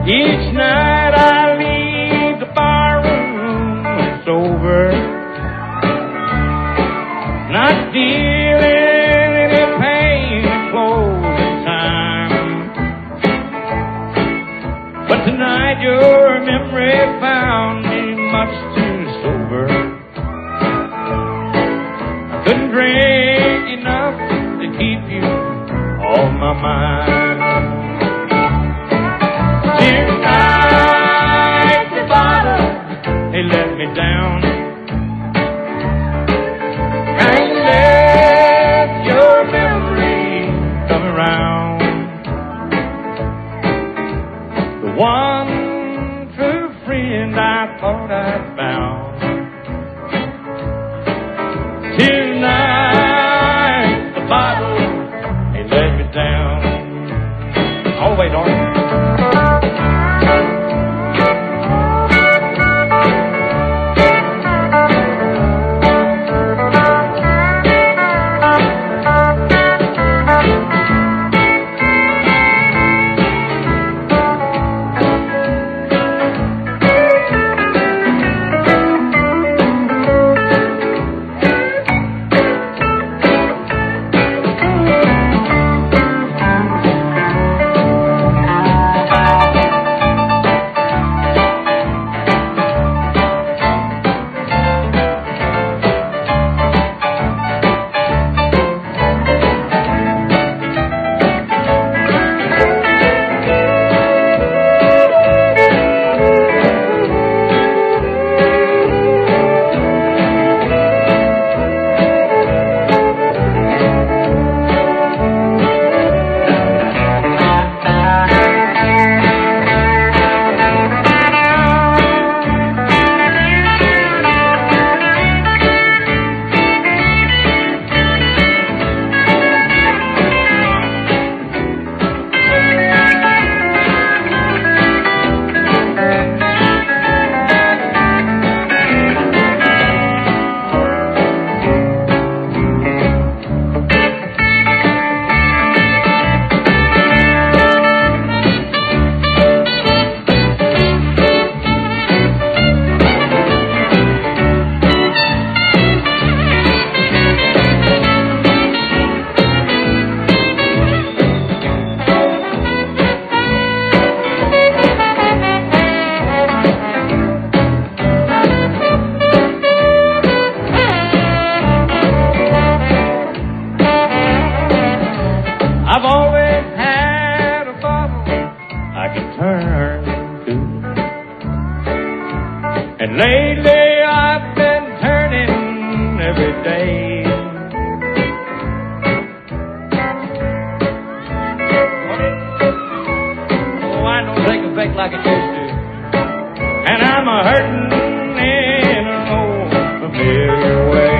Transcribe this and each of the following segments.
Each night I leave the bar room sober, not feeling any pain at closing time. But tonight your memory found me much too sober. I couldn't drink enough to keep you on my mind. Tonight the bottle, they let me down. And let your memory come around. The one true friend I thought I'd found. Tonight the bottle, they let me down. Oh, wait, darling. I've always had a bottle I can turn to, and lately I've been turning every day. Oh, I don't take effect like it used to, and I'm a hurting in an old familiar way.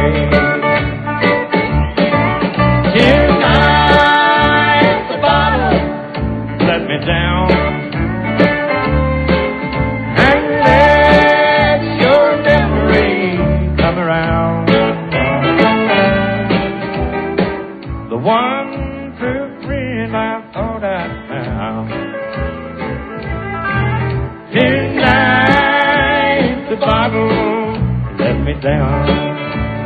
Down and let your memory come around. The one true friend I thought I'd found. Tonight the bottle let me down.